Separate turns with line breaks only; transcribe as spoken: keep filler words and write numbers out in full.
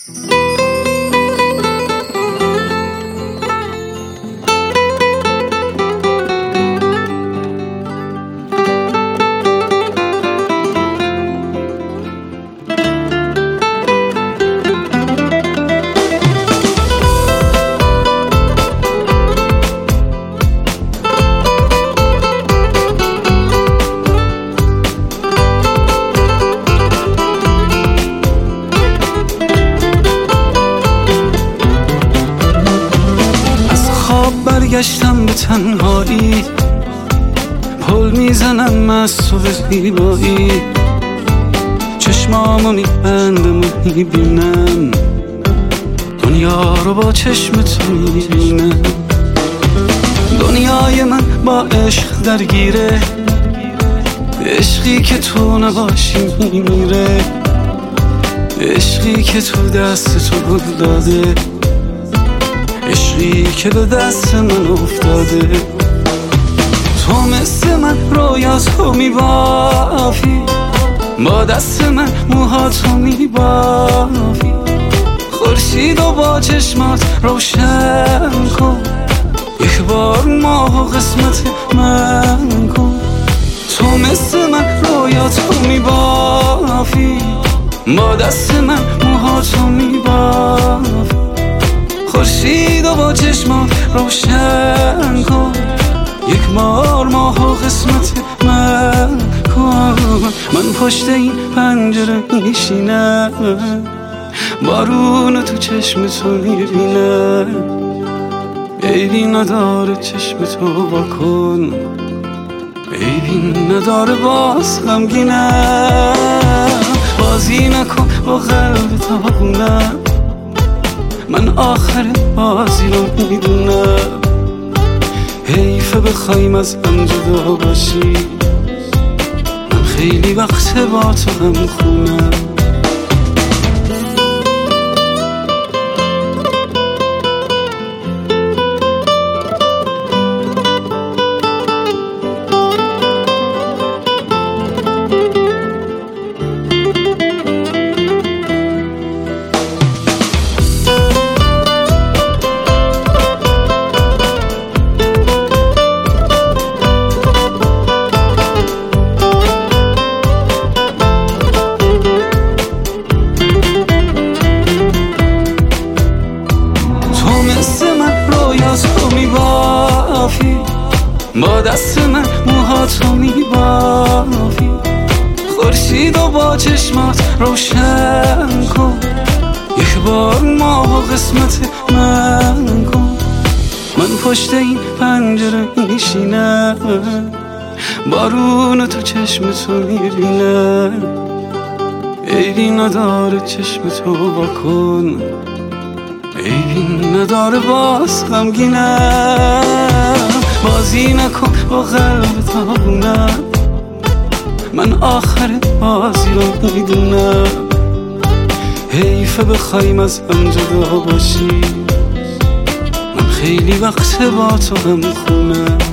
برگشتم به تنهایی، پل میزنم از تو به زیبایی، چشمامو میبندم و میبینم دنیا رو با چشم تو میبینم. دنیای من با عشق درگیره، عشقی که تو نباشی میمیره، عشقی که تو دست تو گل داده، عشقی که به دست من افتاده. تو مثل من رویاتو میبافی، با دست من موهاتو میبافی، خورشید و با چشمات روشن کن، یک بار ماه و قسمت من کن. تو مثل من رویاتو میبافی، با دست من موهاتو میبافی، خورشید و با چشمات روشن کن، یک بار ماه و قسمت من کن. من پشت این پنجره میشینم، بارون تو چشم تو میبینم، عیبی نداره چشم تو واکن، عیبی نداره باز غمگینم. بازی نکن با قلب تاغونم، من آخر بازی رو میدونم، حیفه بخوایم از هم جدا باشی، من خیلی وقت با تو هم خونم. تو میبافی، با دست من موهاتو میبافی، خورشید و با چشمات روشن کن، یک بار ماه و قسمت من کن. من پشت این پنجره میشینم، بارون تو چشم تو میبینم، عیبی نداره چشم تو واکن، عیبی نداره باز غمگینم. بازی نکن با قلب تاغونم، من آخر بازی رو میدونم، حیفه بخوایم از هم جدا باشی، من خیلی وقت با تو هم خونم.